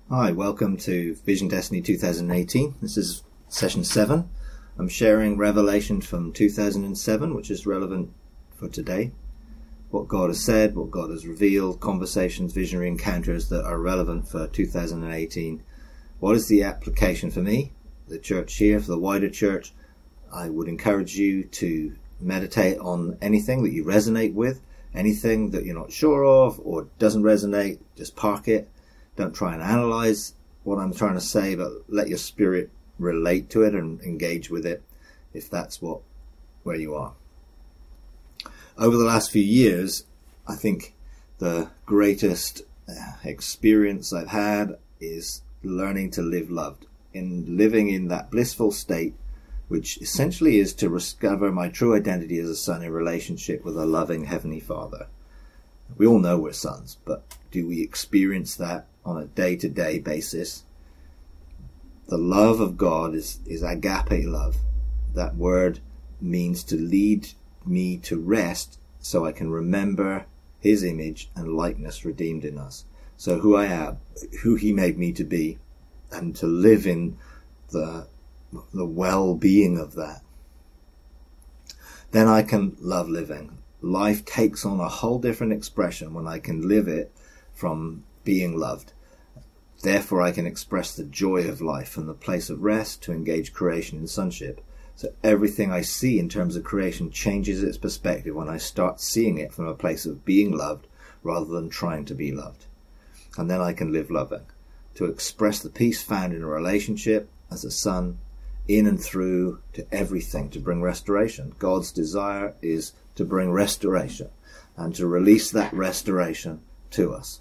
Hi, welcome to Vision Destiny 2018. This is session 7. I'm sharing revelation from 2007, which is relevant for today. What God has said, what God has revealed, conversations, visionary encounters that are relevant for 2018. What is the application for me, the church here, for the wider church? I would encourage you to meditate on anything that you resonate with, anything that you're not sure of or doesn't resonate, just park it. Don't try and analyze what I'm trying to say, but let your spirit relate to it and engage with it if that's where you are. Over the last few years, I think the greatest experience I've had is learning to live loved, in living in that blissful state, which essentially is to discover my true identity as a son in relationship with a loving Heavenly Father. We all know we're sons, but do we experience that on a day-to-day basis? The love of God is agape love. That word means to lead me to rest so I can remember His image and likeness redeemed in us. So who I am, who He made me to be, and to live in the well-being of that. Then I can love living. Life takes on a whole different expression when I can live it from being loved. Therefore, I can express the joy of life from the place of rest to engage creation in sonship. So everything I see in terms of creation changes its perspective when I start seeing it from a place of being loved rather than trying to be loved. And then I can live loving, to express the peace found in a relationship as a son, in and through to everything, to bring restoration. God's desire is to bring restoration and to release that restoration to us.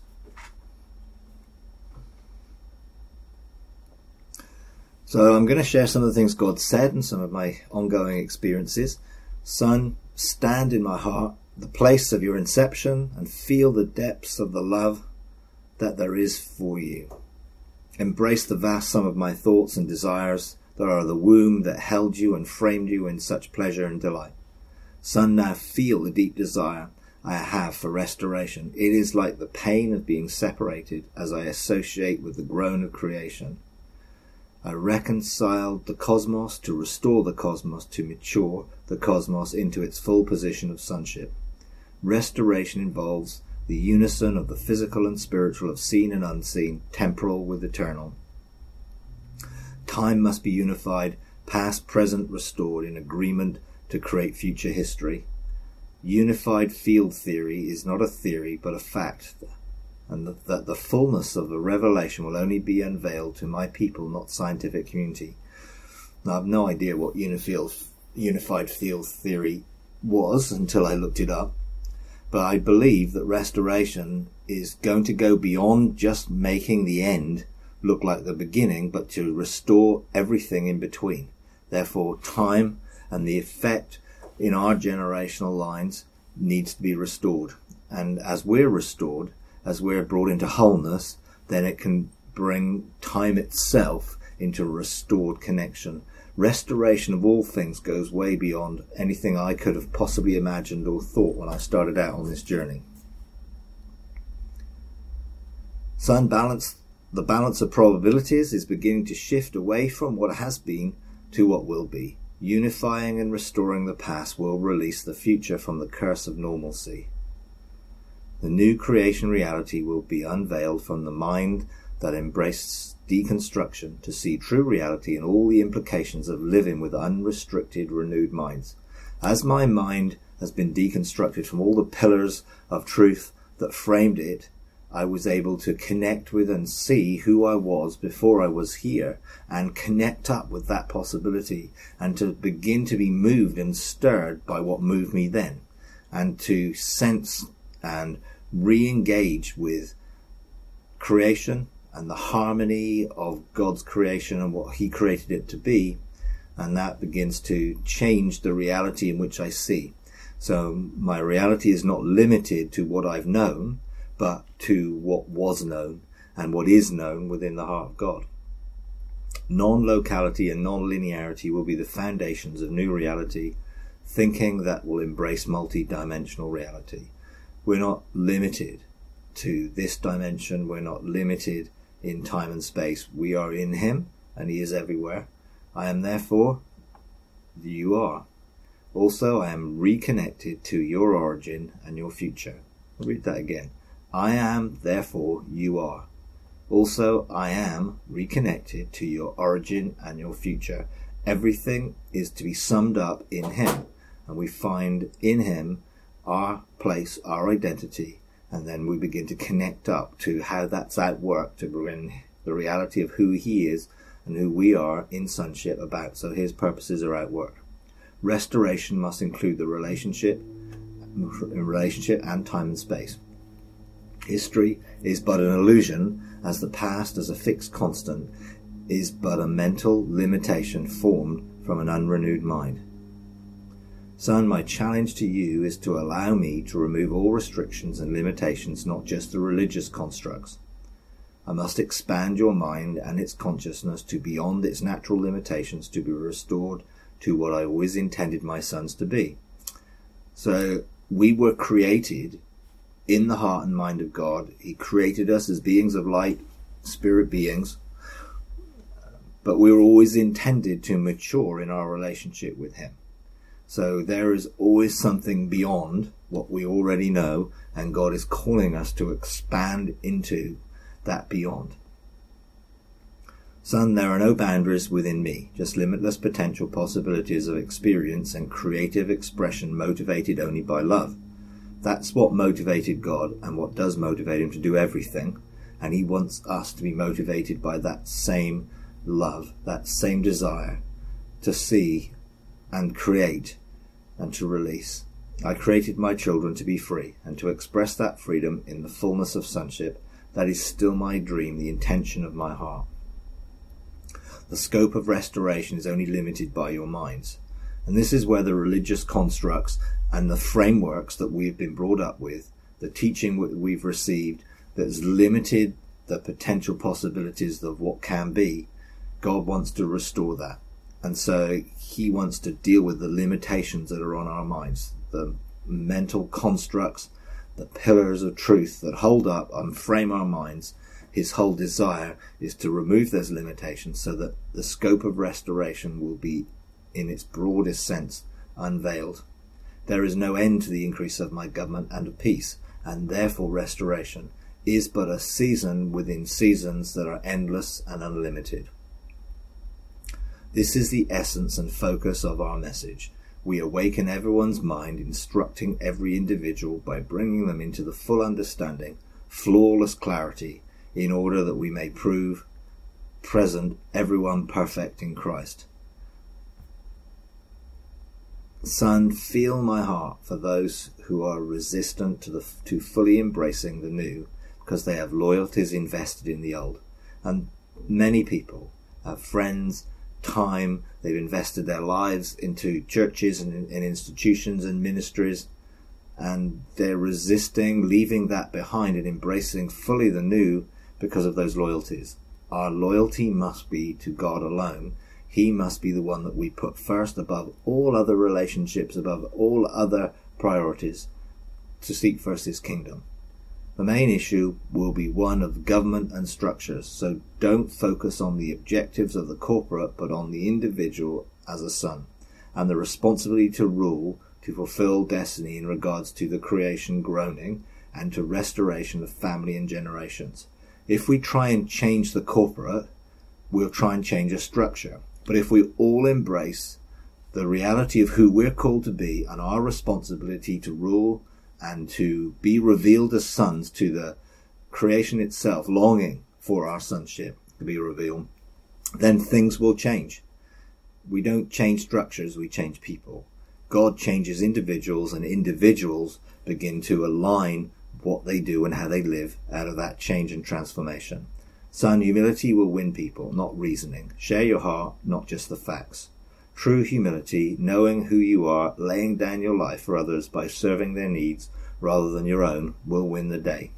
So I'm going to share some of the things God said and some of my ongoing experiences. Son, stand in my heart, the place of your inception, and feel the depths of the love that there is for you. Embrace the vast sum of my thoughts and desires that are the womb that held you and framed you in such pleasure and delight. Son, now feel the deep desire I have for restoration. It is like the pain of being separated as I associate with the groan of creation. I reconciled the cosmos to restore the cosmos, to mature the cosmos into its full position of sonship. Restoration involves the unison of the physical and spiritual, of seen and unseen, temporal with eternal. Time must be unified, past, present, restored in agreement to create future history. Unified field theory is not a theory but a fact, and that the fullness of the revelation will only be unveiled to my people, not scientific community. Now, I have no idea what unified field theory was until I looked it up, but I believe that restoration is going to go beyond just making the end look like the beginning, but to restore everything in between. Therefore, time and the effect in our generational lines needs to be restored. And as we're restored, as we're brought into wholeness, then it can bring time itself into restored connection. Restoration of all things goes way beyond anything I could have possibly imagined or thought when I started out on this journey. Son, the balance of probabilities is beginning to shift away from what has been to what will be. Unifying and restoring the past will release the future from the curse of normalcy. The new creation reality will be unveiled from the mind that embraced deconstruction to see true reality and all the implications of living with unrestricted, renewed minds. As my mind has been deconstructed from all the pillars of truth that framed it, I was able to connect with and see who I was before I was here and connect up with that possibility and to begin to be moved and stirred by what moved me then and to sense and re-engage with creation and the harmony of God's creation and what He created it to be, and that begins to change the reality in which I see. So my reality is not limited to what I've known, but to what was known and what is known within the heart of God. Non-locality and non-linearity will be the foundations of new reality, thinking that will embrace multi-dimensional reality. We're not limited to this dimension. We're not limited in time and space. We are in him, and he is everywhere. I am therefore, you are. Also, I am reconnected to your origin and your future. I'll read that again. I am, therefore, you are. Also, I am reconnected to your origin and your future. Everything is to be summed up in him, and we find in him our place, our identity, and then we begin to connect up to how that's at work to bring the reality of who he is and who we are in sonship about. So his purposes are at work. Restoration must include the relationship and time and space. History is but an illusion, as the past as a fixed constant is but a mental limitation formed from an unrenewed mind. Son, my challenge to you is to allow me to remove all restrictions and limitations, not just the religious constructs. I must expand your mind and its consciousness to beyond its natural limitations, to be restored to what I always intended my sons to be. So we were created in the heart and mind of God. He created us as beings of light, spirit beings, but we were always intended to mature in our relationship with him. So there is always something beyond what we already know, and God is calling us to expand into that beyond. Son, there are no boundaries within me, just limitless potential possibilities of experience and creative expression motivated only by love. That's what motivated God and what does motivate him to do everything. And he wants us to be motivated by that same love, that same desire to see and create and to release. I created my children to be free and to express that freedom in the fullness of sonship. That is still my dream, the intention of my heart. The scope of restoration is only limited by your minds. And this is where the religious constructs and the frameworks that we've been brought up with, the teaching we've received that's limited the potential possibilities of what can be, God wants to restore that. And so he wants to deal with the limitations that are on our minds, the mental constructs, the pillars of truth that hold up and frame our minds. His whole desire is to remove those limitations so that the scope of restoration will be, in its broadest sense, unveiled. There is no end to the increase of my government and of peace, and therefore restoration is but a season within seasons that are endless and unlimited. This is the essence and focus of our message. We awaken everyone's mind, instructing every individual by bringing them into the full understanding, flawless clarity, in order that we may prove present everyone perfect in Christ. Son, feel my heart for those who are resistant to fully embracing the new, because they have loyalties invested in the old. And many people have friends, time, they've invested their lives into churches and institutions and ministries, and they're resisting leaving that behind and embracing fully the new because of those loyalties. Our loyalty must be to God alone. He must be the one that we put first above all other relationships, above all other priorities, to seek first his kingdom. The main issue will be one of government and structures, so don't focus on the objectives of the corporate, but on the individual as a son, and the responsibility to rule, to fulfill destiny in regards to the creation groaning, and to restoration of family and generations. If we try and change the corporate, we'll try and change a structure. But if we all embrace the reality of who we're called to be and our responsibility to rule and to be revealed as sons to the creation itself, longing for our sonship to be revealed, then things will change. We don't change structures, we change people. God changes individuals, and individuals begin to align what they do and how they live out of that change and transformation. Son, humility will win people, not reasoning. Share your heart, not just the facts. True humility, knowing who you are, laying down your life for others by serving their needs rather than your own, will win the day.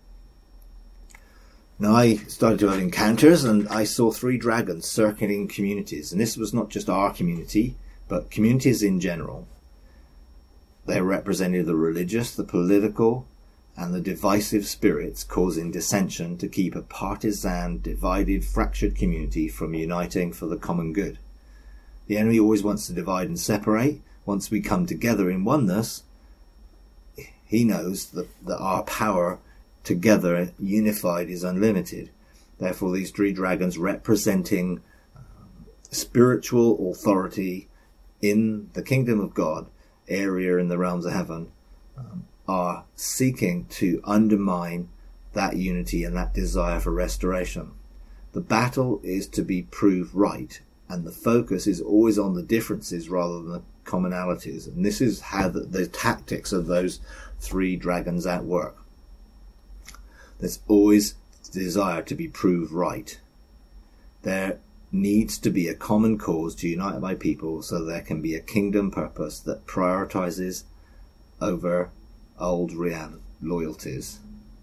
Now, I started to have encounters, and I saw 3 dragons circling communities. And this was not just our community, but communities in general. They represented the religious, the political, and the divisive spirits causing dissension to keep a partisan, divided, fractured community from uniting for the common good. The enemy always wants to divide and separate. Once we come together in oneness, he knows that our power together, unified, is unlimited. Therefore, these three dragons representing spiritual authority in the kingdom of God, area in the realms of heaven, are seeking to undermine that unity and that desire for restoration. The battle is to be proved right, and the focus is always on the differences rather than the commonalities. And this is how the tactics of those three dragons at work. There's always desire to be proved right. There needs to be a common cause to unite my people so there can be a kingdom purpose that prioritizes over old loyalties.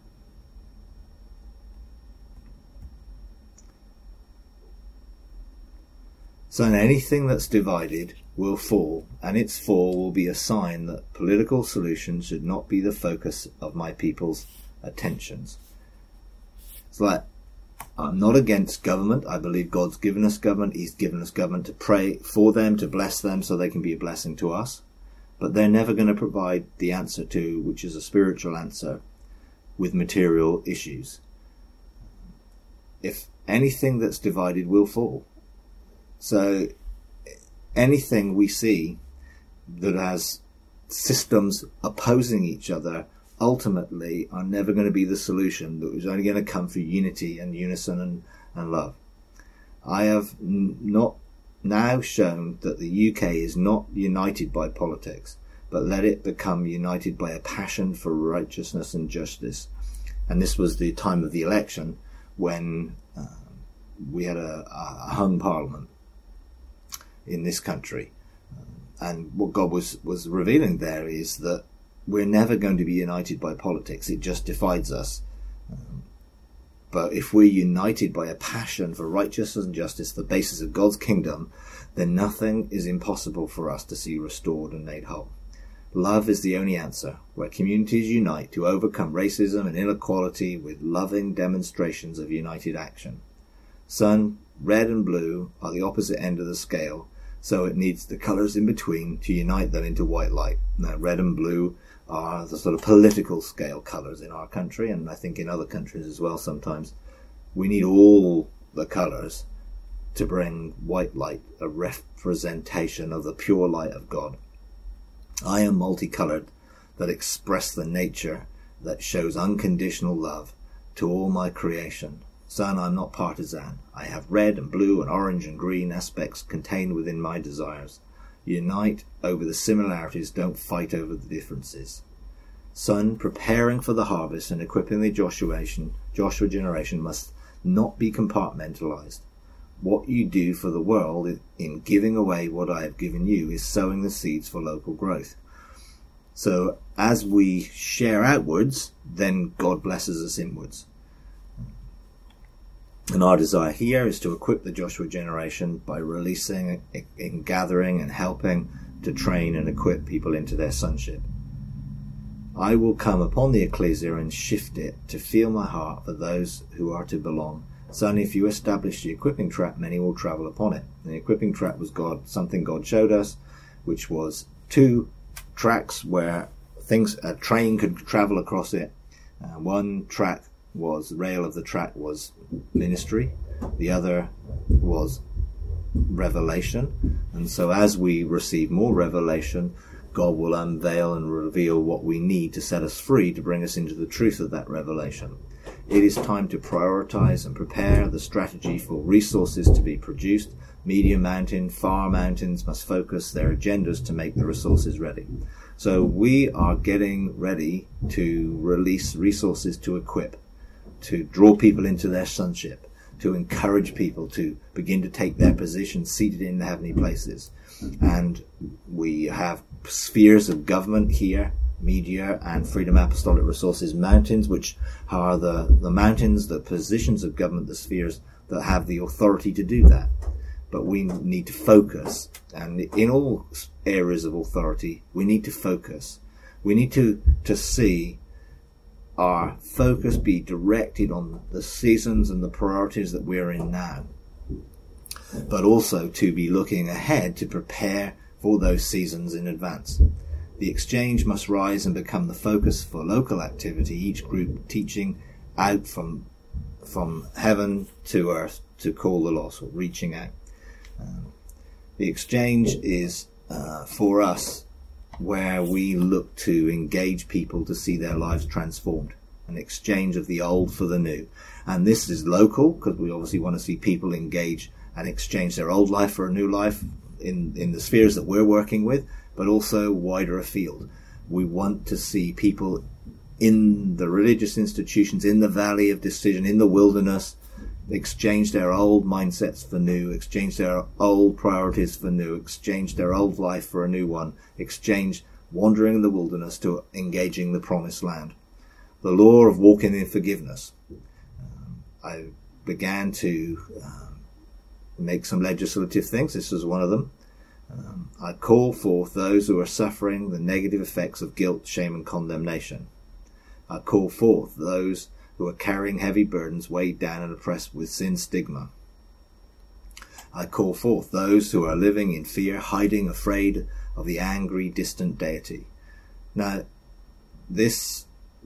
So anything that's divided will fall, and its fall will be a sign that political solutions should not be the focus of my people's attentions. It's like, I'm not against government. I believe God's given us government. He's given us government to pray for them, to bless them so they can be a blessing to us. But they're never going to provide the answer to, which is a spiritual answer, with material issues. If anything that's divided will fall. So anything we see that has systems opposing each other ultimately are never going to be the solution. That is only going to come through unity and unison and love. I have not now shown that the UK is not united by politics, but let it become united by a passion for righteousness and justice. And this was the time of the election when we had a hung parliament in this country. And what God was revealing there is that we're never going to be united by politics. It just divides us. But if we're united by a passion for righteousness and justice, the basis of God's kingdom, then nothing is impossible for us to see restored and made whole. Love is the only answer, where communities unite to overcome racism and inequality with loving demonstrations of united action. Sun, red and blue are the opposite end of the scale, so it needs the colours in between to unite them into white light. Now, red and blue are the sort of political scale colours in our country, and I think in other countries as well sometimes. We need all the colours to bring white light, a representation of the pure light of God. I am multicoloured, that express the nature that shows unconditional love to all my creation. Son, I'm not partisan. I have red and blue and orange and green aspects contained within my desires. Unite over the similarities, don't fight over the differences. Son, preparing for the harvest and equipping the Joshua generation must not be compartmentalized. What you do for the world in giving away what I have given you is sowing the seeds for local growth. So as we share outwards, then God blesses us inwards. And our desire here is to equip the Joshua generation by releasing, in gathering and helping to train and equip people into their sonship. I will come upon the ecclesia and shift it to feel my heart for those who are to belong. Son, if you establish the equipping track, many will travel upon it. And the equipping track was something God showed us, which was 2 tracks where a train could travel across it. One track was, rail of the track was ministry. The other was revelation. And so as we receive more revelation, God will unveil and reveal what we need to set us free, to bring us into the truth of that revelation. It is time to prioritize and prepare the strategy for resources to be produced. Medium mountain, far mountains must focus their agendas to make the resources ready. So we are getting ready to release resources to equip, to draw people into their sonship, to encourage people to begin to take their position seated in the heavenly places. And we have spheres of government here, media and Freedom Apostolic Resources mountains, which are the mountains, the positions of government, the spheres that have the authority to do that. But we need to focus, and in all areas of authority, we need to focus. We need to see our focus be directed on the seasons and the priorities that we're in now, but also to be looking ahead to prepare for those seasons in advance. The exchange must rise and become the focus for local activity, each group teaching out from heaven to earth to call the lost, or reaching out. The exchange is for us where we look to engage people to see their lives transformed, an exchange of the old for the new. And this is local, because we obviously want to see people engage and exchange their old life for a new life in the spheres that we're working with, but also wider afield. We want to see people in the religious institutions, in the valley of decision, in the wilderness, exchange their old mindsets for new, exchange their old priorities for new, exchange their old life for a new one, exchange wandering in the wilderness to engaging the promised land. The law of walking in forgiveness. I began to make some legislative things. This was one of them. I call forth those who are suffering the negative effects of guilt, shame, and condemnation. I call forth those who are carrying heavy burdens, weighed down and oppressed with sin's stigma. I call forth those who are living in fear, hiding, afraid of the angry, distant deity. Now, this,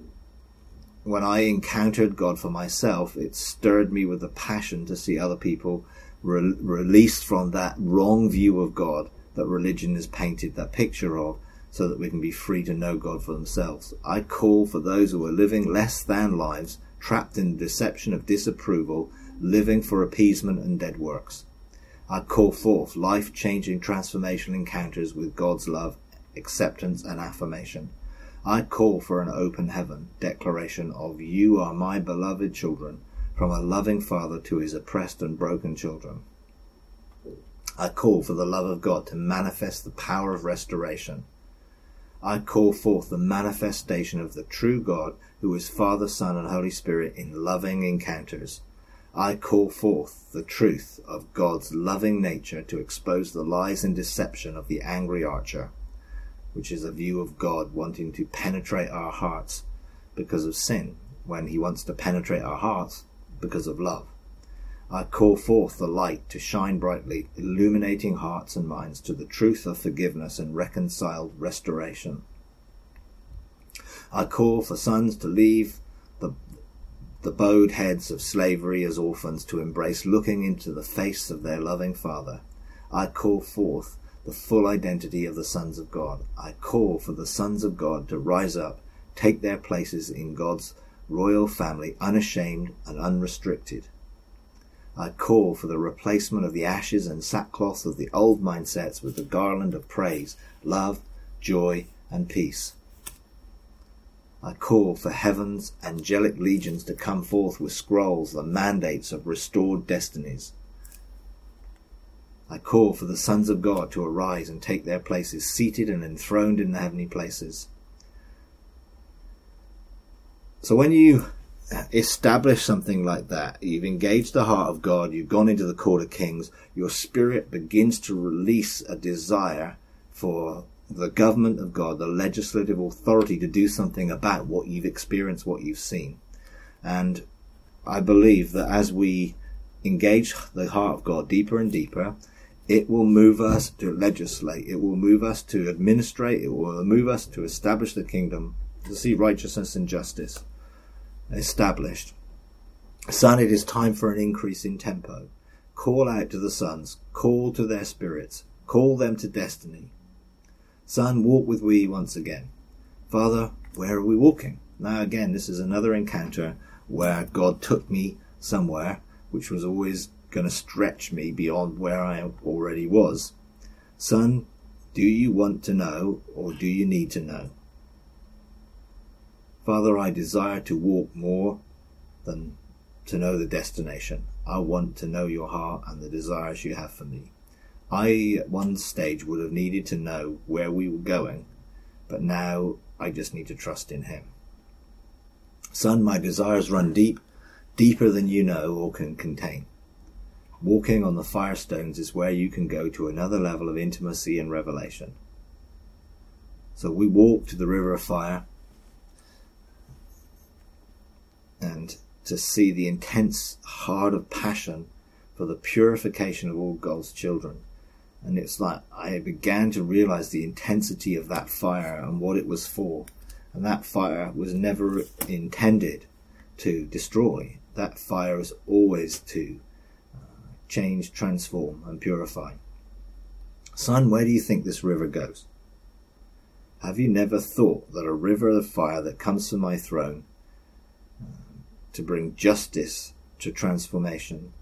when I encountered God for myself, it stirred me with a passion to see other people released from that wrong view of God that religion has painted that picture of, so that we can be free to know God for themselves. I call for those who are living less than lives, trapped in the deception of disapproval, living for appeasement and dead works. I call forth life-changing transformational encounters with God's love, acceptance and affirmation. I call for an open heaven, declaration of "You are my beloved children," from a loving Father to his oppressed and broken children. I call for the love of God to manifest the power of restoration. I call forth the manifestation of the true God, who is Father, Son, and Holy Spirit, in loving encounters. I call forth the truth of God's loving nature to expose the lies and deception of the angry archer, which is a view of God wanting to penetrate our hearts because of sin, when he wants to penetrate our hearts because of love. I call forth the light to shine brightly, illuminating hearts and minds to the truth of forgiveness and reconciled restoration. I call for sons to leave the bowed heads of slavery as orphans, to embrace looking into the face of their loving Father. I call forth the full identity of the sons of God. I call for the sons of God to rise up, take their places in God's royal family, unashamed and unrestricted. I call for the replacement of the ashes and sackcloth of the old mindsets with the garland of praise, love, joy, and peace. I call for heaven's angelic legions to come forth with scrolls, the mandates of restored destinies. I call for the sons of God to arise and take their places, seated and enthroned in the heavenly places. So when you establish something like that, you've engaged the heart of God, you've gone into the court of kings, your spirit begins to release a desire for the government of God, the legislative authority, to do something about what you've experienced, what you've seen. And I believe that as we engage the heart of God deeper and deeper, it will move us to legislate, it will move us to administrate, it will move us to establish the kingdom, to see righteousness and justice established. Son, it is time for an increase in tempo. Call out to the sons, call to their spirits, call them to destiny. Son, walk with we once again. Father, where are we walking? Now again, this is another encounter where God took me somewhere which was always going to stretch me beyond where I already was. Son, do you want to know, or do you need to know? Father, I desire to walk more than to know the destination. I want to know your heart and the desires you have for me. I, at one stage, would have needed to know where we were going, but now I just need to trust in him. Son, my desires run deep, deeper than you know or can contain. Walking on the firestones is where you can go to another level of intimacy and revelation. So we walk to the river of fire. and to see the intense heart of passion for the purification of all God's children. And it's like I began to realize the intensity of that fire and what it was for. And that fire was never intended to destroy. That fire is always to change, transform, and purify. Son, where do you think this river goes? Have you never thought that a river of fire that comes from my throne to bring justice to transformation?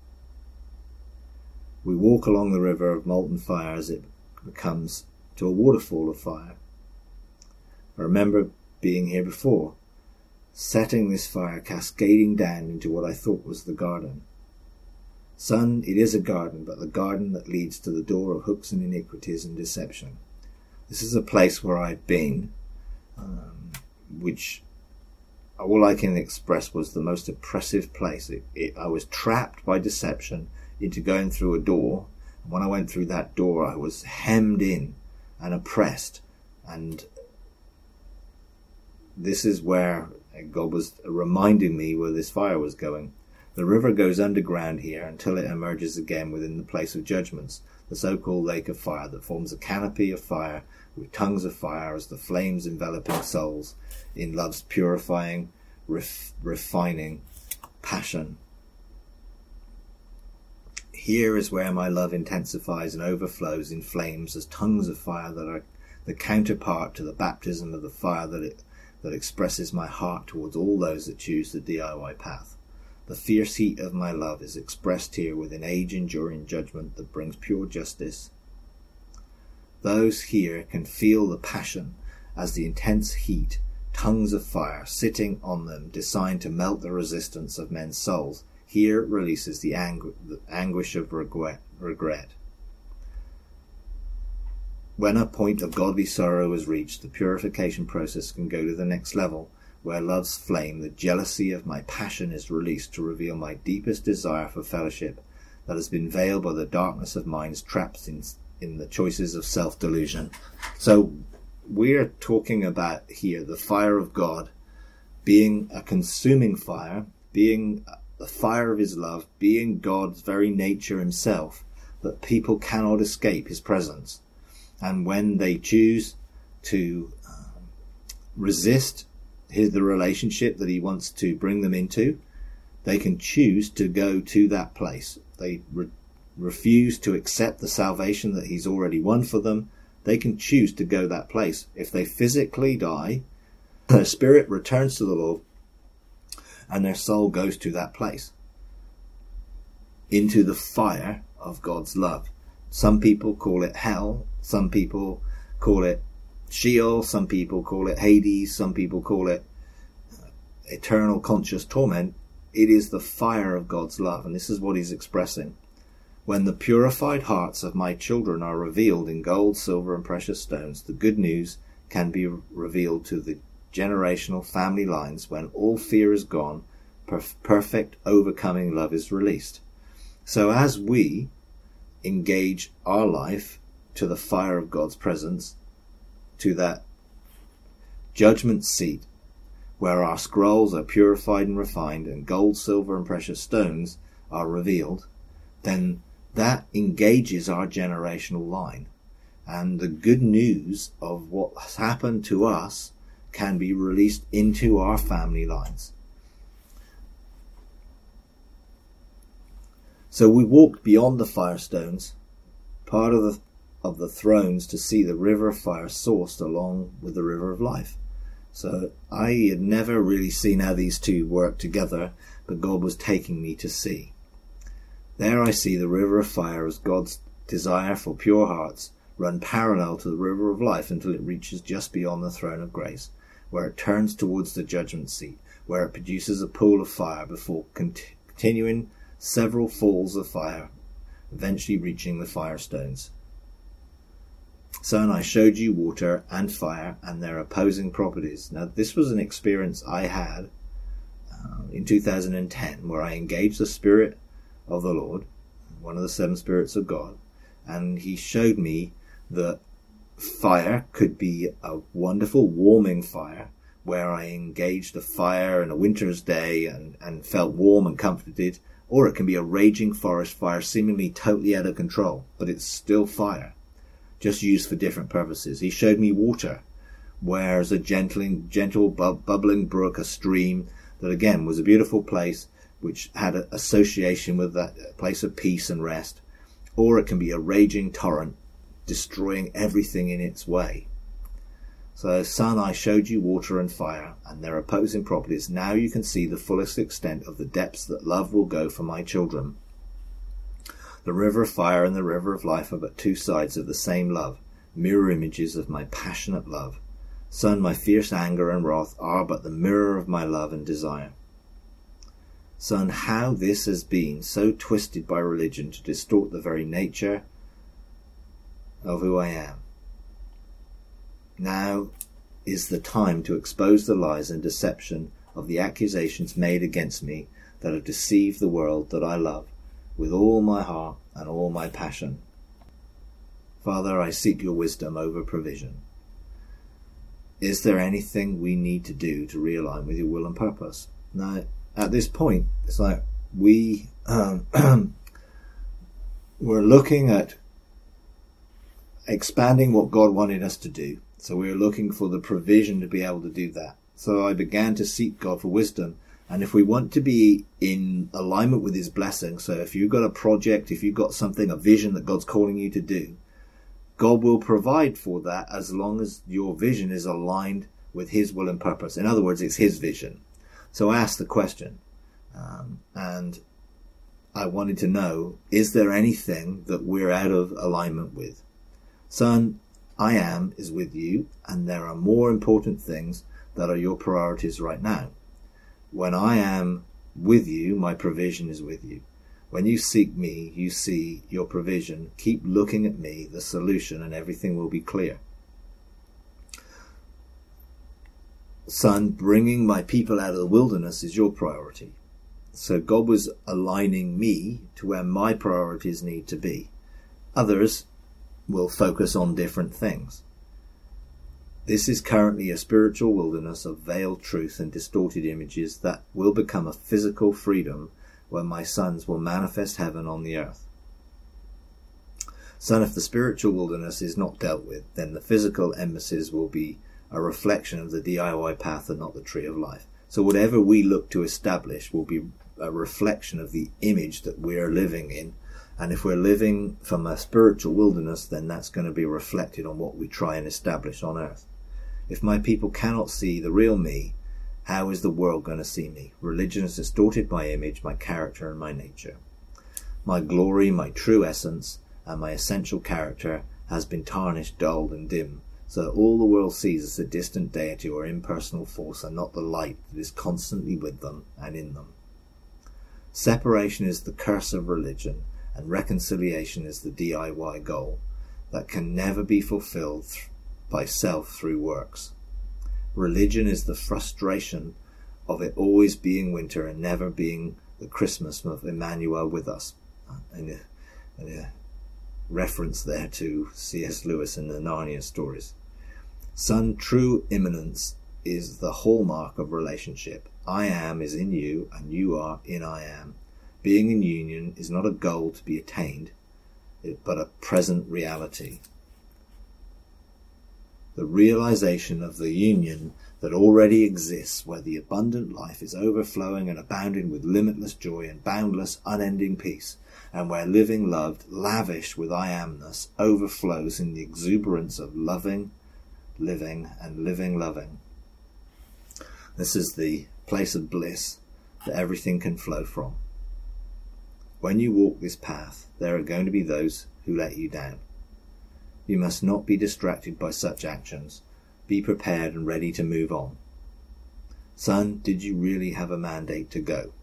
We walk along the river of molten fire as it becomes to a waterfall of fire. I remember being here before, setting this fire cascading down into what I thought was the garden. Son, it is a garden, but the garden that leads to the door of hooks and iniquities and deception. This is a place where I've been, which all I can express was the most oppressive place. I was trapped by deception into going through a door. And when I went through that door, I was hemmed in and oppressed. And this is where God was reminding me where this fire was going. The river goes underground here until it emerges again within the place of judgments, the so-called lake of fire that forms a canopy of fire with tongues of fire as the flames enveloping souls in love's purifying, refining passion. Here is where my love intensifies and overflows in flames as tongues of fire that are the counterpart to the baptism of the fire that expresses my heart towards all those that choose the DIY path. The fierce heat of my love is expressed here with an age-enduring judgment that brings pure justice. Those here can feel the passion as the intense heat, tongues of fire sitting on them, designed to melt the resistance of men's souls. Here releases the anguish of regret. When a point of godly sorrow is reached, the purification process can go to the next level, where love's flame, the jealousy of my passion, is released to reveal my deepest desire for fellowship that has been veiled by the darkness of minds trapped in the choices of self-delusion. So we're talking about here the fire of God being a consuming fire, being the fire of his love, being God's very nature himself, that people cannot escape his presence. And when they choose to resist the relationship that he wants to bring them into, they can choose to go to that place. They refuse to accept the salvation that he's already won for them. They can choose to go that place. If they physically die, their spirit returns to the Lord and their soul goes to that place, into the fire of God's love. Some people call it hell. Some people call it Sheol. Some people call it Hades. Some people call it eternal conscious torment. It is the fire of God's love, and this is what he's expressing. When the purified hearts of my children are revealed in gold, silver, and precious stones, the good news can be revealed to the generational family lines. When all fear is gone, perfect overcoming love is released. So as we engage our life to the fire of God's presence, to that judgment seat where our scrolls are purified and refined and gold, silver, and precious stones are revealed, then that engages our generational line. And the good news of what has happened to us can be released into our family lines. So we walked beyond the firestones, part of the thrones, to see the river of fire sourced along with the river of life. So I had never really seen how these two work together, but God was taking me to see. There I see the river of fire as God's desire for pure hearts run parallel to the river of life until it reaches just beyond the throne of grace, where it turns towards the judgment seat, where it produces a pool of fire before continuing several falls of fire, eventually reaching the firestones. Son, I showed you water and fire and their opposing properties. Now, this was an experience I had in 2010, where I engaged the Spirit of the Lord, one of the seven spirits of God, and he showed me that fire could be a wonderful warming fire where I engaged the fire in a winter's day and felt warm and comforted, or it can be a raging forest fire seemingly totally out of control, but it's still fire, just used for different purposes. He showed me water, where as a gentle bubbling brook, a stream that again was a beautiful place, which had an association with that place of peace and rest, or it can be a raging torrent, destroying everything in its way. So, Son, I showed you water and fire and their opposing properties. Now you can see the fullest extent of the depths that love will go for my children. The river of fire and the river of life are but two sides of the same love, mirror images of my passionate love. Son, my fierce anger and wrath are but the mirror of my love and desire. Son, how this has been so twisted by religion to distort the very nature of who I am. Now is the time to expose the lies and deception of the accusations made against me that have deceived the world that I love with all my heart and all my passion. Father, I seek your wisdom over provision. Is there anything we need to do to realign with your will and purpose? Now, at this point, it's like we're looking at expanding what God wanted us to do. So we were looking for the provision to be able to do that. So I began to seek God for wisdom. And if we want to be in alignment with his blessing, so if you've got a project, if you've got something, a vision that God's calling you to do, God will provide for that as long as your vision is aligned with his will and purpose. In other words, it's his vision. So I asked the question, and I wanted to know, is there anything that we're out of alignment with? Son, I am is with you, and there are more important things that are your priorities right now. When I am with you, my provision is with you. When you seek me, you see your provision. Keep looking at me, the solution, and everything will be clear. Son, bringing my people out of the wilderness is your priority. So God was aligning me to where my priorities need to be. Others will focus on different things. This is currently a spiritual wilderness of veiled truth and distorted images that will become a physical freedom when my sons will manifest heaven on the earth. Son, if the spiritual wilderness is not dealt with, then the physical embassies will be a reflection of the DIY path and not the tree of life. So whatever we look to establish will be a reflection of the image that we're living in. And if we're living from a spiritual wilderness, then that's going to be reflected on what we try and establish on earth. If my people cannot see the real me, how is the world going to see me? Religion has distorted my image, my character, and my nature. My glory, my true essence, and my essential character has been tarnished, dulled, and dim, so that all the world sees as a distant deity or impersonal force and not the light that is constantly with them and in them. Separation is the curse of religion, and reconciliation is the DIY goal that can never be fulfilled by self through works. Religion is the frustration of it always being winter and never being the Christmas of Emmanuel with us. And a reference there to C.S. Lewis and the Narnia stories. Son, true immanence is the hallmark of relationship. I am is in you, and you are in I am. Being in union is not a goal to be attained, but a present reality. The realization of the union that already exists, where the abundant life is overflowing and abounding with limitless joy and boundless, unending peace, and where living loved, lavish with I amness, overflows in the exuberance of loving, living, and living loving. This is the place of bliss that everything can flow from. When you walk this path, there are going to be those who let you down. You must not be distracted by such actions. Be prepared and ready to move on. Son, did you really have a mandate to go?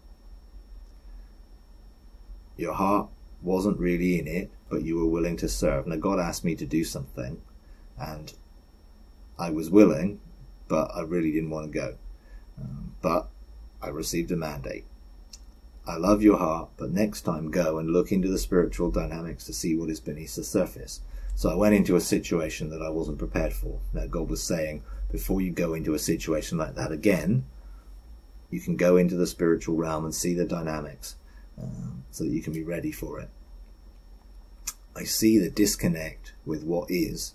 Your heart wasn't really in it, but you were willing to serve. Now, God asked me to do something, and I was willing, but I really didn't want to go. But I received a mandate. I love your heart, but next time go and look into the spiritual dynamics to see what is beneath the surface. So I went into a situation that I wasn't prepared for. Now God was saying, before you go into a situation like that again, you can go into the spiritual realm and see the dynamics so that you can be ready for it. I see the disconnect with what is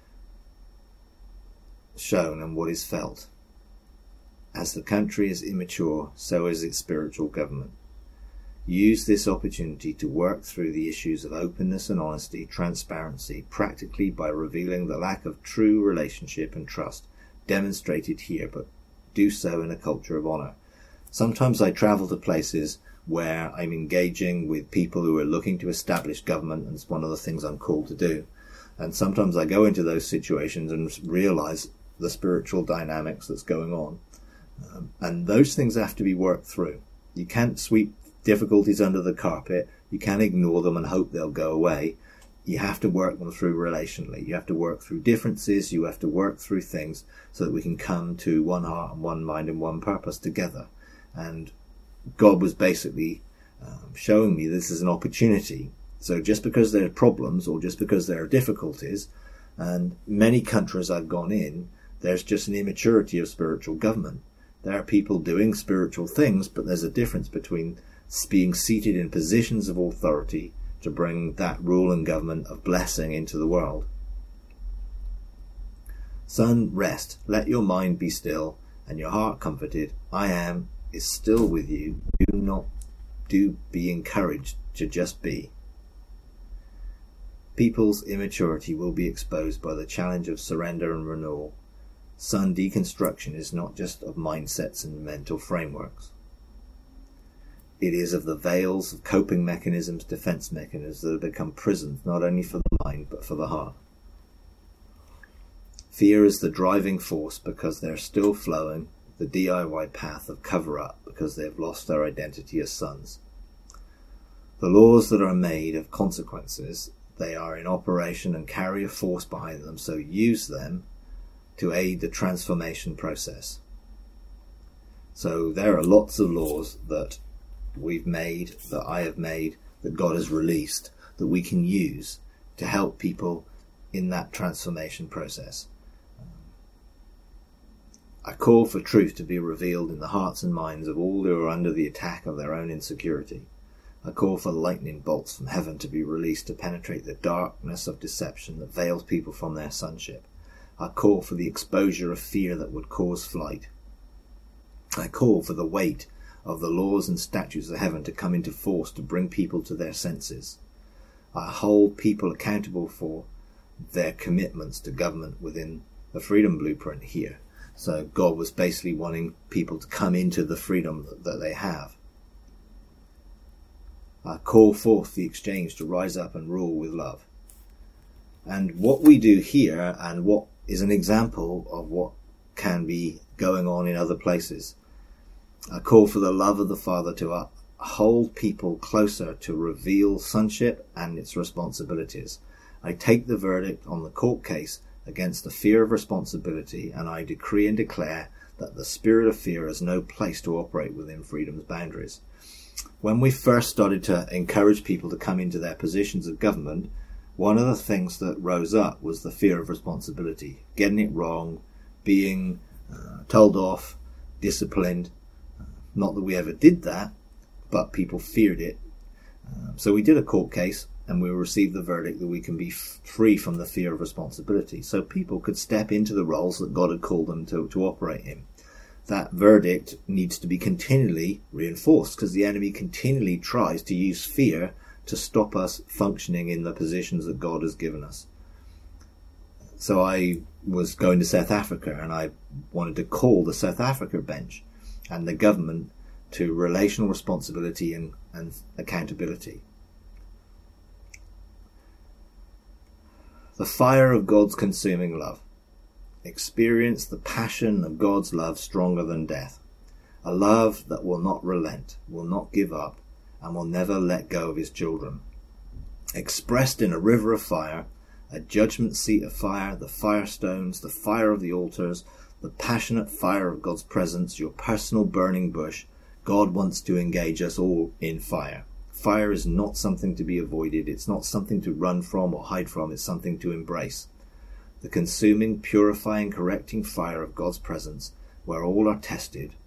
shown and what is felt. As the country is immature, so is its spiritual government. Use this opportunity to work through the issues of openness and honesty, transparency, practically by revealing the lack of true relationship and trust demonstrated here, but do so in a culture of honor. Sometimes I travel to places where I'm engaging with people who are looking to establish government, and it's one of the things I'm called to do. And sometimes I go into those situations and realize the spiritual dynamics that's going on. And those things have to be worked through. You can't sweep difficulties under the carpet. You can't ignore them and hope they'll go away. You have to work them through relationally. You have to work through differences. You have to work through things so that we can come to one heart and one mind and one purpose together. And God was basically showing me this is an opportunity. So just because there are problems or just because there are difficulties, and many countries I've gone in, there's just an immaturity of spiritual government. There are people doing spiritual things, but there's a difference between being seated in positions of authority to bring that rule and government of blessing into the world. Son, rest. Let your mind be still and your heart comforted. I am is still with you. Do be encouraged to just be. People's immaturity will be exposed by the challenge of surrender and renewal. Son, deconstruction is not just of mindsets and mental frameworks. It is of the veils of coping mechanisms, defense mechanisms that have become prisons not only for the mind but for the heart. Fear is the driving force because they're still flowing the DIY path of cover-up because they've lost their identity as sons. The laws that are made of consequences, they are in operation and carry a force behind them, so use them to aid the transformation process. So there are lots of laws that we've made, that I have made, that God has released, that we can use to help people in that transformation process. I call for truth to be revealed in the hearts and minds of all who are under the attack of their own insecurity. I call for lightning bolts from heaven to be released to penetrate the darkness of deception that veils people from their sonship. I call for the exposure of fear that would cause flight. I call for the weight of the laws and statutes of heaven to come into force to bring people to their senses. I hold people accountable for their commitments to government within the freedom blueprint here. So God was basically wanting people to come into the freedom that they have. I call forth the exchange to rise up and rule with love. And what we do here, and what is an example of what can be going on in other places. I call for the love of the Father to hold people closer to reveal sonship and its responsibilities. I take the verdict on the court case against the fear of responsibility, and I decree and declare that the spirit of fear has no place to operate within freedom's boundaries. When we first started to encourage people to come into their positions of government, one of the things that rose up was the fear of responsibility, getting it wrong, being told off, disciplined. Not that we ever did that, but people feared it. So we did a court case, and we received the verdict that we can be free from the fear of responsibility. So people could step into the roles that God had called them to operate in. That verdict needs to be continually reinforced because the enemy continually tries to use fear to stop us functioning in the positions that God has given us. So I was going to South Africa, and I wanted to call the South Africa bench and the government to relational responsibility and accountability. The fire of God's consuming love. Experience the passion of God's love stronger than death. A love that will not relent, will not give up, and will never let go of his children. Expressed in a river of fire, a judgment seat of fire, the firestones, the fire of the altars, the passionate fire of God's presence, your personal burning bush, God wants to engage us all in fire. Fire is not something to be avoided. It's not something to run from or hide from. It's something to embrace. the consuming, purifying, correcting fire of God's presence, where all are tested.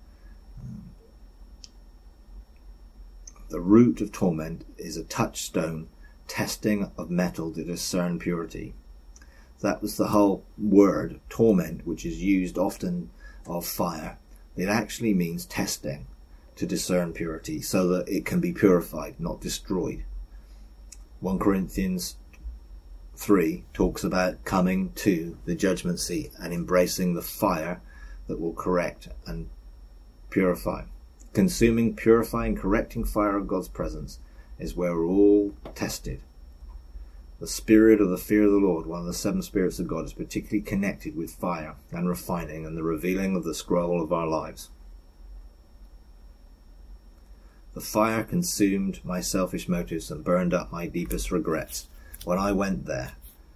The root of torment is a touchstone testing of metal to discern purity. That was the whole word, torment, which is used often of fire. It actually means testing to discern purity so that it can be purified, not destroyed. 1 Corinthians 3 talks about coming to the judgment seat and embracing the fire that will correct and purify. Consuming, purifying, correcting fire of God's presence is where we're all tested. The spirit of the fear of the Lord, one of the 7 spirits of God, is particularly connected with fire and refining and the revealing of the scroll of our lives. The fire consumed my selfish motives and burned up my deepest regrets. When I went there,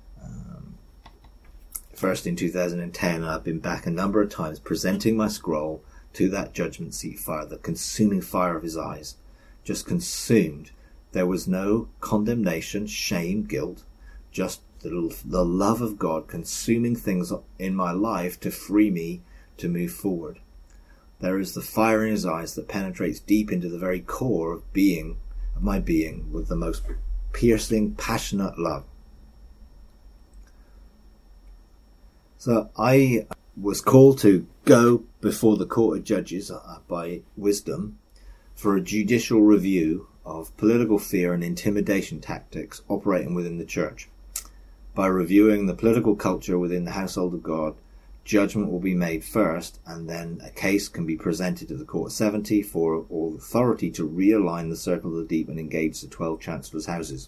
first in 2010, I've been back a number of times presenting my scroll to that judgment seat fire, the consuming fire of his eyes, just consumed. There was no condemnation, shame, guilt, just the love of God consuming things in my life to free me to move forward. There is the fire in his eyes that penetrates deep into the very core of my being with the most piercing, passionate love. So I was called to go before the court of judges by wisdom for a judicial review of political fear and intimidation tactics operating within the church. By reviewing the political culture within the household of God, judgment will be made first, and then a case can be presented to the Court of 70 for all authority to realign the circle of the deep and engage the 12 chancellors' houses.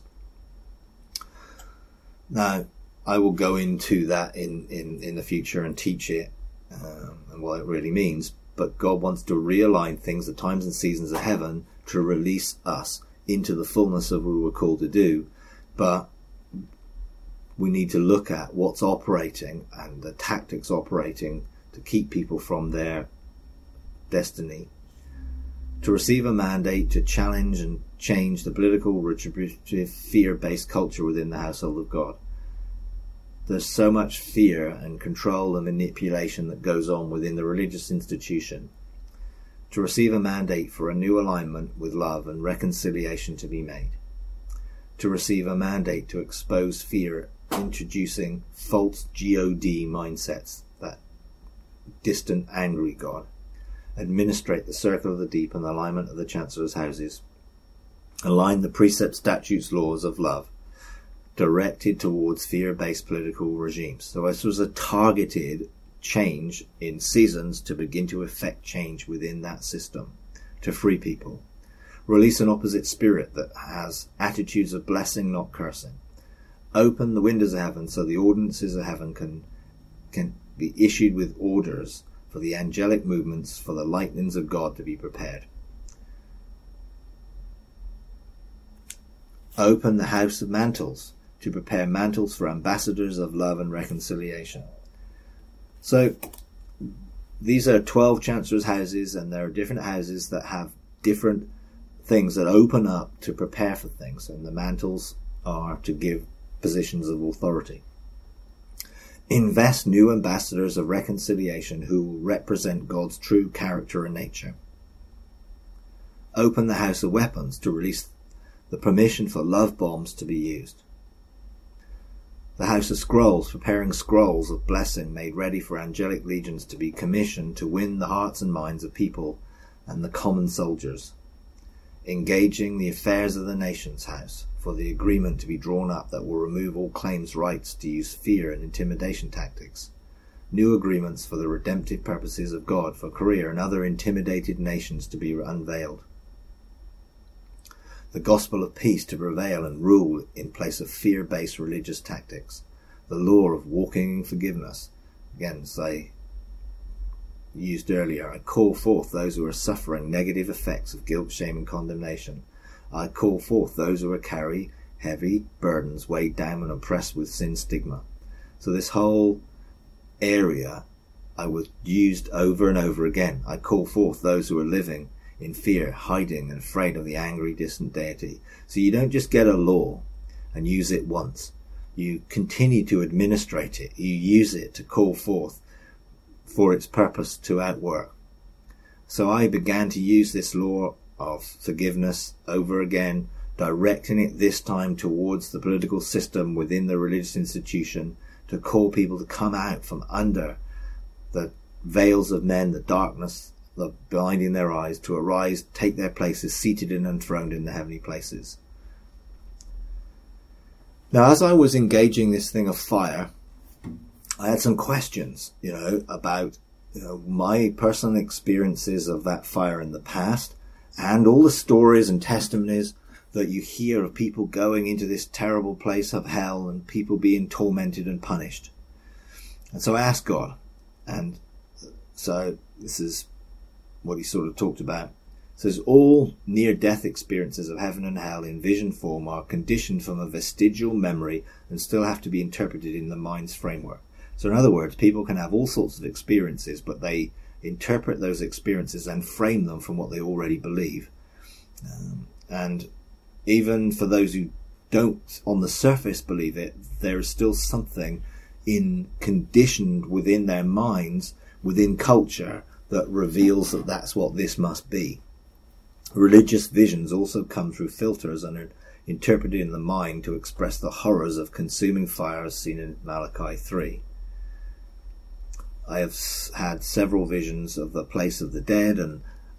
Now, I will go into that in the future and teach it and what it really means, but God wants to realign things, the times and seasons of heaven, to release us into the fullness of what we were called to do. But we need to look at what's operating and the tactics operating to keep people from their destiny. To receive a mandate to challenge and change the political, retributive, fear-based culture within the household of God. There's so much fear and control and manipulation that goes on within the religious institution. To receive a mandate for a new alignment with love and reconciliation to be made. To receive a mandate to expose fear, introducing false God mindsets, that distant, angry God. Administrate the circle of the deep and the alignment of the chancellor's houses. Align the precepts, statutes, laws of love directed towards fear-based political regimes. So this was a targeted change in seasons to begin to effect change within that system, to free people. Release an opposite spirit that has attitudes of blessing, not cursing. Open the windows of heaven so the ordinances of heaven can be issued with orders for the angelic movements, for the lightnings of God to be prepared. Open the house of mantles to prepare mantles for ambassadors of love and reconciliation. So these are 12 chancellors' houses, and there are different houses that have different things that open up to prepare for things, and the mantles are to give positions of authority. Invest new ambassadors of reconciliation who will represent God's true character and nature. Open the house of weapons to release the permission for love bombs to be used. The house of scrolls, preparing scrolls of blessing made ready for angelic legions to be commissioned to win the hearts and minds of people and the common soldiers. Engaging the affairs of the nation's house for the agreement to be drawn up that will remove all claims rights to use fear and intimidation tactics. New agreements for the redemptive purposes of God for Korea and other intimidated nations to be unveiled. The gospel of peace to prevail and rule in place of fear-based religious tactics. The law of walking in forgiveness. Again, as I used earlier, I call forth those who are suffering negative effects of guilt, shame and condemnation. I call forth those who carry heavy burdens, weighed down and oppressed with sin stigma. So this whole area I was used over and over again. I call forth those who are living in fear, hiding and afraid of the angry, distant deity. So you don't just get a law and use it once. you continue to administrate it. You use it to call forth for its purpose to outwork. So I began to use this law of forgiveness over again, directing it this time towards the political system within the religious institution, to call people to come out from under the veils of men, the darkness, the blinding their eyes, to arise, take their places, seated and enthroned in the heavenly places. Now, as I was engaging this thing of fire, I had some questions, about, my personal experiences of that fire in the past, and all the stories and testimonies that you hear of people going into this terrible place of hell and people being tormented and punished. And so I asked God, and so this is what he sort of talked about. It says, all near-death experiences of heaven and hell in vision form are conditioned from a vestigial memory and still have to be interpreted in the mind's framework. So in other words, people can have all sorts of experiences, but they interpret those experiences and frame them from what they already believe. And even for those who don't on the surface believe it, there is still something conditioned within their minds, within culture, that reveals that that's what this must be. Religious visions also come through filters and are interpreted in the mind to express the horrors of consuming fire as seen in Malachi 3. I have had several visions of the place of the dead, and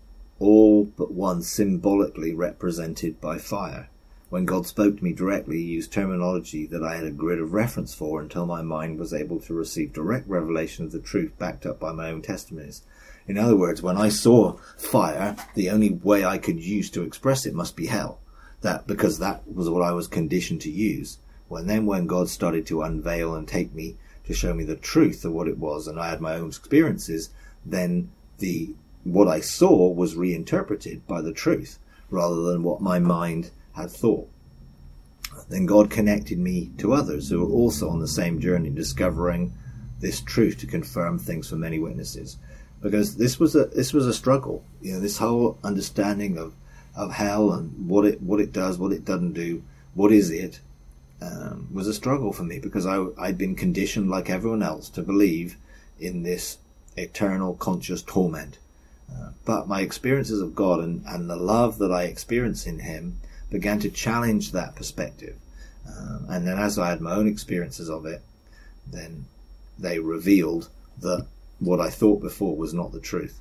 all but one symbolically represented by fire. When God spoke to me directly, he used terminology that I had a grid of reference for until my mind was able to receive direct revelation of the truth backed up by my own testimonies. In other words, when I saw fire, the only way I could use to express it must be hell. Because that was what I was conditioned to use. When God started to unveil and take me to show me the truth of what it was, and I had my own experiences, then what I saw was reinterpreted by the truth rather than what my mind had thought. Then God connected me to others who were also on the same journey, discovering this truth to confirm things for many witnesses. Because this was a struggle, this whole understanding of hell and what it does, what it doesn't do, what is it, was a struggle for me, because I'd been conditioned like everyone else to believe in this eternal conscious torment. But my experiences of God and the love that I experienced in him began to challenge that perspective. And then as I had my own experiences of it, then they revealed that what I thought before was not the truth.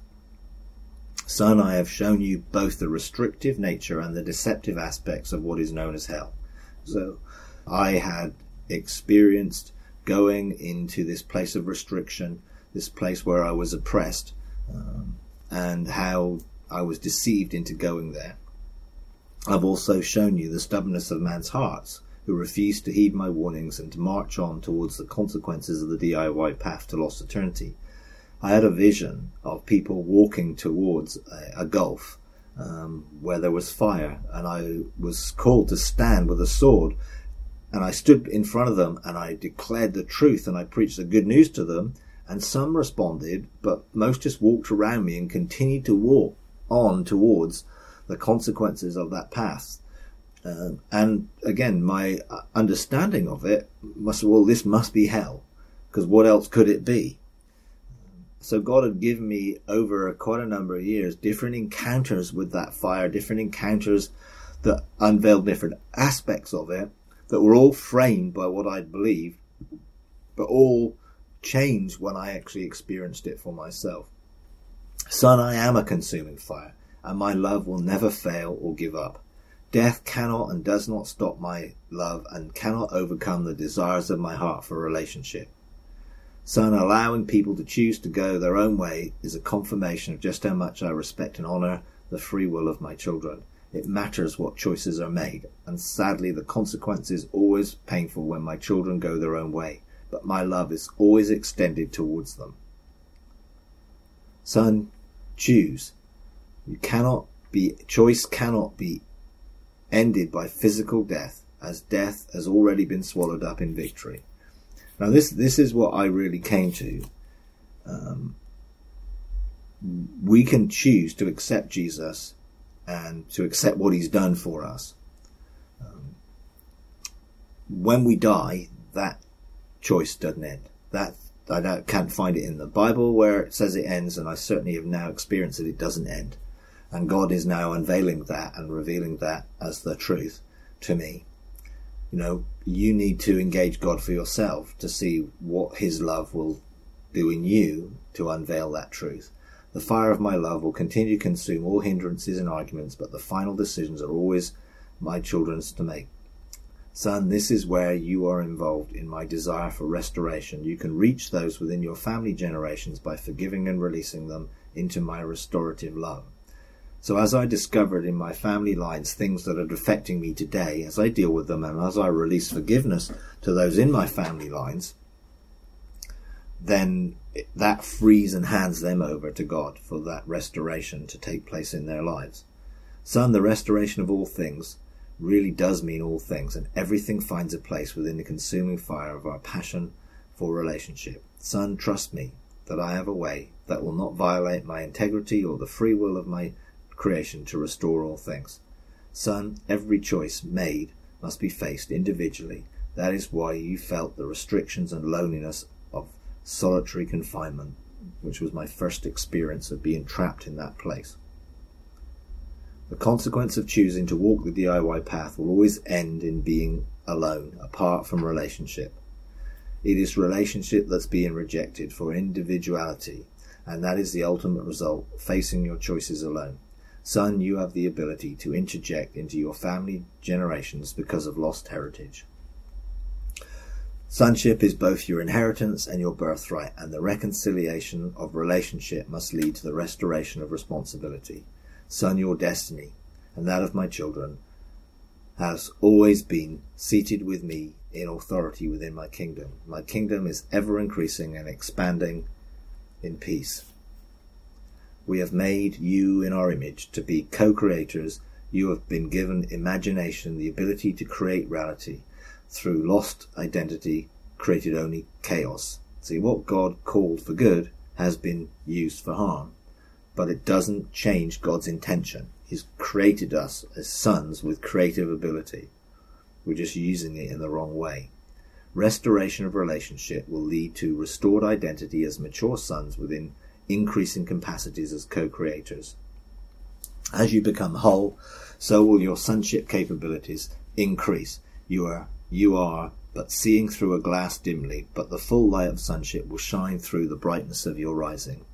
Son, I have shown you both the restrictive nature and the deceptive aspects of what is known as hell. So I had experienced going into this place of restriction, this place where I was oppressed, and how I was deceived into going there. I've also shown you the stubbornness of man's hearts, who refuse to heed my warnings and to march on towards the consequences of the DIY path to lost eternity. I had a vision of people walking towards a gulf where there was fire, and I was called to stand with a sword, and I stood in front of them and I declared the truth and I preached the good news to them, and some responded, but most just walked around me and continued to walk on towards the consequences of that path. And again, my understanding of it this must be hell, because what else could it be? So God had given me over quite a number of years different encounters with that fire, different encounters that unveiled different aspects of it that were all framed by what I'd believed, but all changed when I actually experienced it for myself. Son, I am a consuming fire, and my love will never fail or give up. Death cannot and does not stop my love and cannot overcome the desires of my heart for a relationship. Son, allowing people to choose to go their own way is a confirmation of just how much I respect and honour the free will of my children. It matters what choices are made, and sadly the consequence is always painful when my children go their own way, but my love is always extended towards them. Son, choose. Choice cannot be ended by physical death, as death has already been swallowed up in victory. Now this is what I really came to. We can choose to accept Jesus and to accept what he's done for us. When we die, choice doesn't end. That can't find it in the Bible where it says it ends, and I certainly have now experienced that it doesn't end. And God is now unveiling that and revealing that as the truth to me. You need to engage God for yourself to see what his love will do in you to unveil that truth. The fire of my love will continue to consume all hindrances and arguments, but the final decisions are always my children's to make. Son, this is where you are involved in my desire for restoration. You can reach those within your family generations by forgiving and releasing them into my restorative love. So as I discovered in my family lines things that are affecting me today, as I deal with them and as I release forgiveness to those in my family lines, then that frees and hands them over to God for that restoration to take place in their lives. Son, the restoration of all things really does mean all things, and everything finds a place within the consuming fire of our passion for relationship. Son, trust me that I have a way that will not violate my integrity or the free will of my creation to restore all things. Son, every choice made must be faced individually. That is why you felt the restrictions and loneliness of solitary confinement, which was my first experience of being trapped in that place. The consequence of choosing to walk the DIY path will always end in being alone, apart from relationship. It is relationship that's being rejected for individuality, and that is the ultimate result, facing your choices alone. Son, you have the ability to interject into your family generations because of lost heritage. Sonship is both your inheritance and your birthright, and the reconciliation of relationship must lead to the restoration of responsibility. Son, your destiny, and that of my children, has always been seated with me in authority within my kingdom. My kingdom is ever increasing and expanding in peace. We have made you in our image to be co-creators. You have been given imagination, the ability to create reality. Through lost identity, created only chaos. See, what God called for good has been used for harm, but it doesn't change God's intention. He's created us as sons with creative ability. We're just using it in the wrong way. Restoration of relationship will lead to restored identity as mature sons within increasing capacities as co-creators. As you become whole, so will your sonship capabilities increase. You are but seeing through a glass dimly, but the full light of sonship will shine through the brightness of your rising.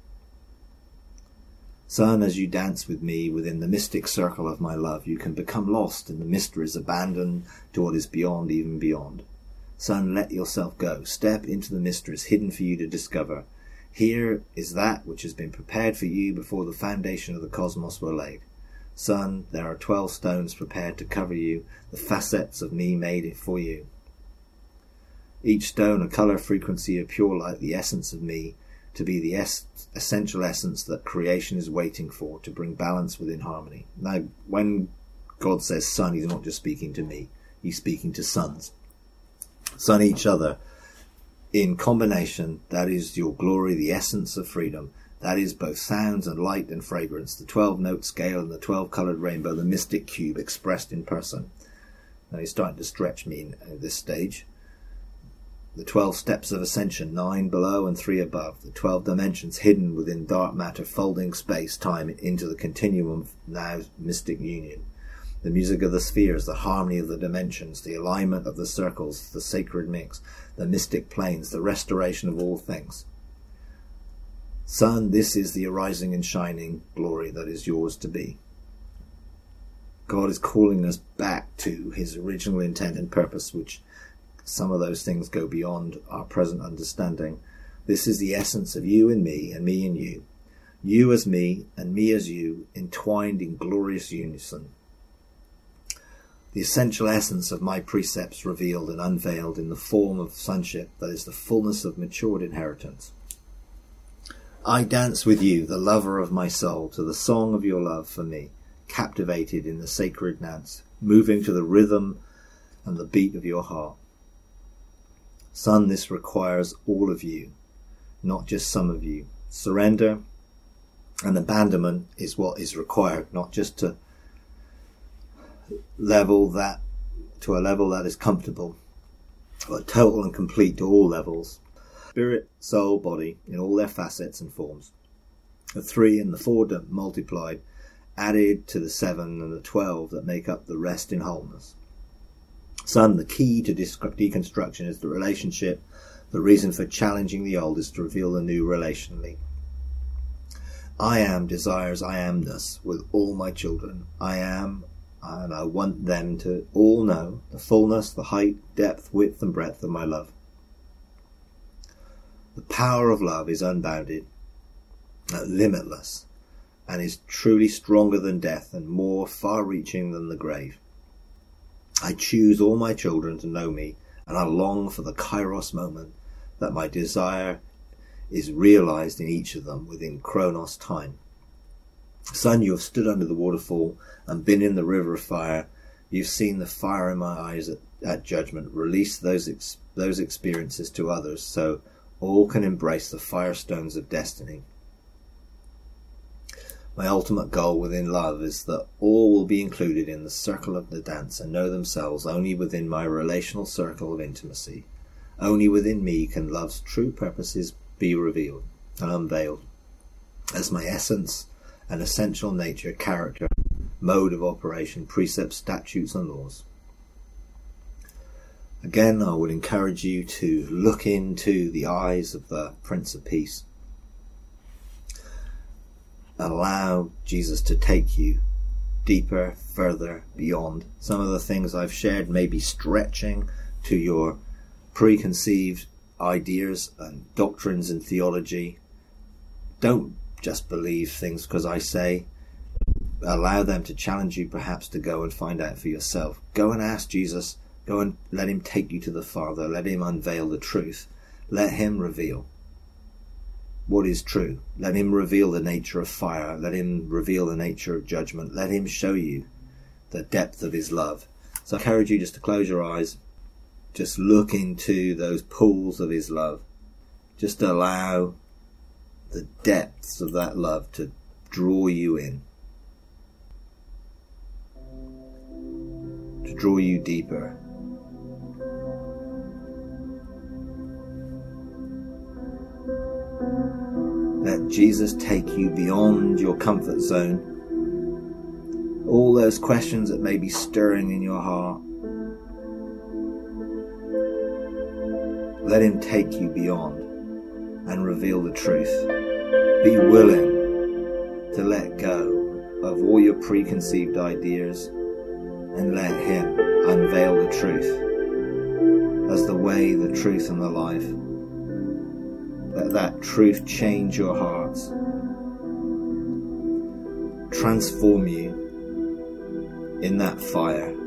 Son, as you dance with me within the mystic circle of my love, you can become lost in the mysteries, abandoned to what is beyond, even beyond. Son, let yourself go. Step into the mysteries hidden for you to discover. Here is that which has been prepared for you before the foundation of the cosmos were laid. Son, there are 12 stones prepared to cover you, the facets of me made for you. Each stone a colour, frequency, a pure light, the essence of me, to be the essential essence that creation is waiting for, to bring balance within harmony. Now, when God says son, he's not just speaking to me, he's speaking to sons. Son, each other. In combination, that is your glory, the essence of freedom. That is both sounds and light and fragrance, the 12-note scale and the 12-coloured rainbow, the mystic cube expressed in person. Now he's starting to stretch me at this stage. The 12 steps of ascension, 9 below and 3 above. The 12 dimensions hidden within dark matter, folding space-time into the continuum of now mystic union. The music of the spheres, the harmony of the dimensions, the alignment of the circles, the sacred mix, the mystic planes, the restoration of all things. Son, this is the arising and shining glory that is yours to be. God is calling us back to his original intent and purpose, which some of those things go beyond our present understanding. This is the essence of you and me and you. You as me and me as you, entwined in glorious unison. The essential essence of my precepts revealed and unveiled in the form of sonship, that is the fullness of matured inheritance. I dance with you, the lover of my soul, to the song of your love for me, captivated in the sacred dance, moving to the rhythm and the beat of your heart. Son, this requires all of you, not just some of you. Surrender and abandonment is what is required, not just to a level that is comfortable, but total and complete to all levels. Spirit, soul, body, in all their facets and forms. The 3 and the 4 multiplied, added to the 7 and the 12 that make up the rest in wholeness. Son, the key to deconstruction is the relationship. The reason for challenging the old is to reveal the new relationally. I am desires I amness with all my children. I am, and I want them to all know the fullness, the height, depth, width and breadth of my love. The power of love is unbounded, limitless, and is truly stronger than death and more far-reaching than the grave. I choose all my children to know me, and I long for the kairos moment that my desire is realized in each of them within chronos time. Son, you have stood under the waterfall and been in the river of fire. You've seen the fire in my eyes at judgment. Release those experiences to others so all can embrace the firestones of destiny. My ultimate goal within love is that all will be included in the circle of the dance and know themselves only within my relational circle of intimacy. Only within me can love's true purposes be revealed and unveiled as my essence and essential nature, character, mode of operation, precepts, statutes and laws. Again, I would encourage you to look into the eyes of the Prince of Peace. Allow Jesus to take you deeper, further, beyond. Some of the things I've shared may be stretching to your preconceived ideas and doctrines and theology. Don't just believe things because I say. Allow them to challenge you perhaps to go and find out for yourself. Go and ask Jesus. Go and let him take you to the Father. Let him unveil the truth. Let him reveal what is true. Let him reveal the nature of fire. Let him reveal the nature of judgment. Let him show you the depth of his love. So I encourage you just to close your eyes. Just look into those pools of his love. Just allow the depths of that love to draw you in. To draw you deeper. Let Jesus take you beyond your comfort zone. All those questions that may be stirring in your heart. Let him take you beyond and reveal the truth. Be willing to let go of all your preconceived ideas and let him unveil the truth as the way, the truth and the life. Let that truth change your hearts, transform you in that fire,